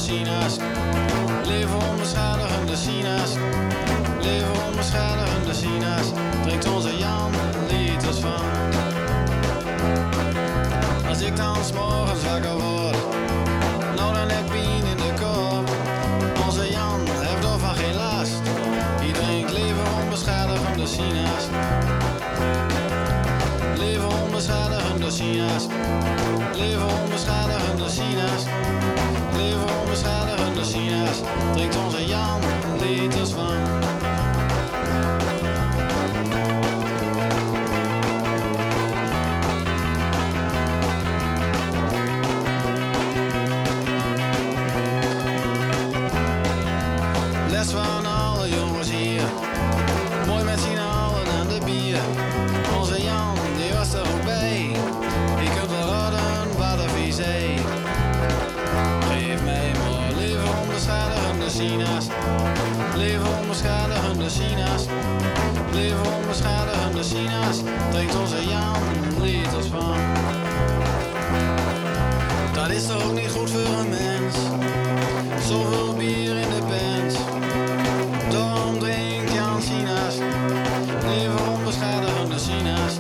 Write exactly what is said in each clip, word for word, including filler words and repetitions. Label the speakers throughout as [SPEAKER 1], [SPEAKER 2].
[SPEAKER 1] Sina's. Leven onbeschadigende Sina's. Leven onbeschadigende Sina's. Drinkt onze Jan liters van. Als ik dan 's morgens wakker word, nou dan heb pijn in de kop. Onze Jan heeft er van geen last. Die drinkt leven onbeschadigende Sina's. Leven onbeschadigende Sina's. Leven onbeschadigende Sina's. Leven onbeschadigende Sina's. Drinkt onze Jan liters van. Les van alle jongens hier, mooi met z'n allen aan de bier. Onze Jan, die was er ook bij, je kunt wel raden wat de visé. Geef mij maar leven onbeschadigende Sina's. Leven onbeschadigende Sina's. Leven onbeschadigende Sina's. Drinkt onze Jan liters van. Dat is toch ook niet goed voor een mens, zoveel bier in de pens. Daarom drinkt Jan Sina's. Leven onbeschadigende Sina's.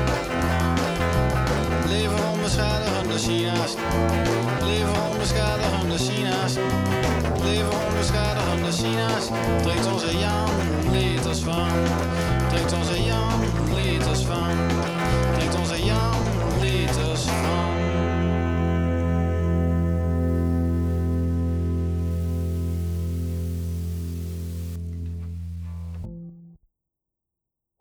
[SPEAKER 1] Leven onbeschadigende Sina's. Leven onbeschadigende Sina's. Leven onbeschadigende Sina's. Drinkt onze Jan liters van.